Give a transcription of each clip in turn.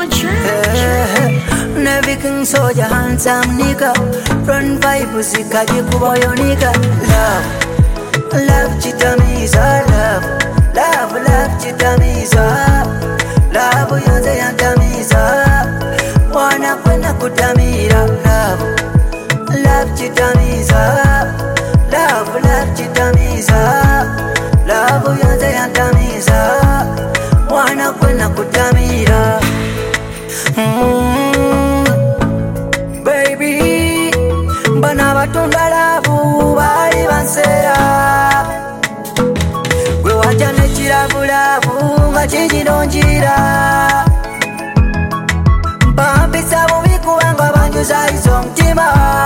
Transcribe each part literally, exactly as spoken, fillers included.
Every king soldier, handsome nigga. Run vibe, musika, jikuba yo nigga. Love, love chitamiza. Love, love, love chitamiza. Love yonze yantamiza. Wana kwenda kutamira. Love, love chitamiza. Love, love chitamiza. Love yonze yantamiza. Wana kwenda kutamira. Mm, baby, bana batunda labu bali bansera. Gwe wajja nekirabulabu nga kigironjira. Bampisa bubi kubanga banjuzaayiza omutima.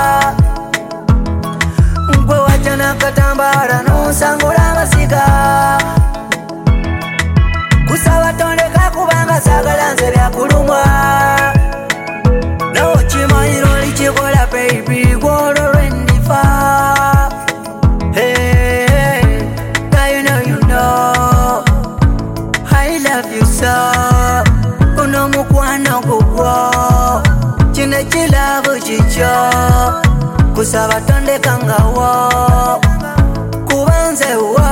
Gwe wajja n'akatambaala n'onsangula amasiga. Kusaba tondeka kubanga saagala nze byakulumwa. N'okimanyira oli kikola baby gw'olwo lwendifa. Hey, girl, you know you know I love you so. Guno mukwano gugwo kino ekilabu kikyo. Kusaba tondeka ngawo kuba nze wo.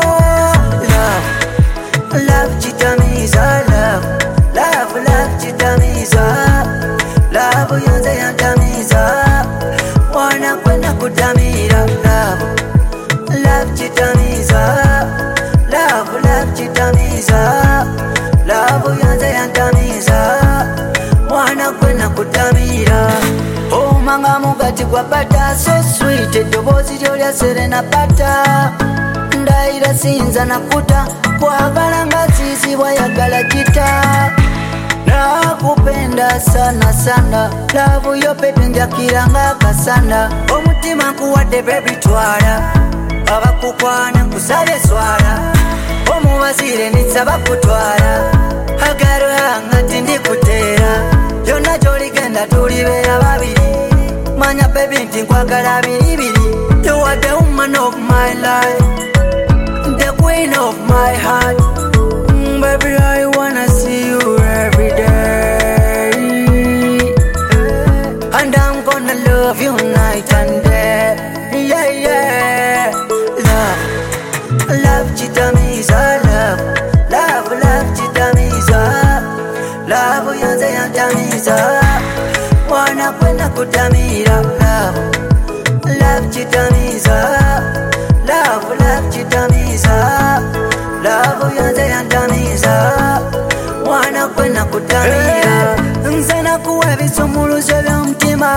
Love chitamiza. Love, love, love chitamiza. Love yonze yantamiza. Wana kwenda kutamira. Love, love chitamiza. Love, love chitamiza. Love yonze yantamiza. Wana kwenda kutamira. Oh manga mugati kwa bata so sweet. Edobozi lyolya Serena Bata. Ndaira sinza nakuta kwagala nga zizi wayagala jita. Nakupenda sana sana. Lavu yo pepe njakira nga kasanda. Omutima nkuwadde baby twala. Abakukwana kusabye swala. Omubazire nisaba kutwala. Hagaruha nga tindikuteera. Yonna gy'oligenda tulibeera babiri. Manya baby nti nkwagala biribiri. You are the woman of my life, the queen of my heart. Mm, baby, I wanna see you every day. And I'm gonna love you night and day. Yeah, yeah. Love, love chitamiza. Love, love, love chitamiza. Love yonze yantamiza. Wana kwenda kutamira. Love, love chitamiza. Love, love chitamiza. Love yonze yantamiza. Wana kwenda kutamira. Nze nakuwa ebisumuluzo by'omutima.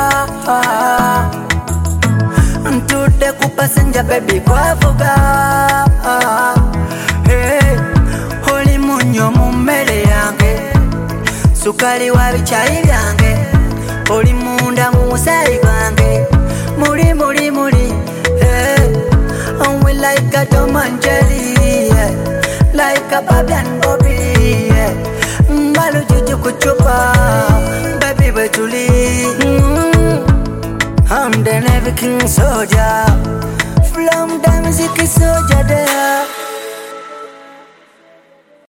Ntudde ku passenger baby kwavuga. Hey, oli munyo mu mmere yange. Sukali wa bicaayi byange. Oli munda mu musaayi gwange. Muli muli muli. Hey, and we like a Tom and Jerry, yeah. Like a Bobby and Bobby, yeah. Mbalu juju kuchupa, baby betuli. Mm, I'm the Navy King soldier, from the music soldier there.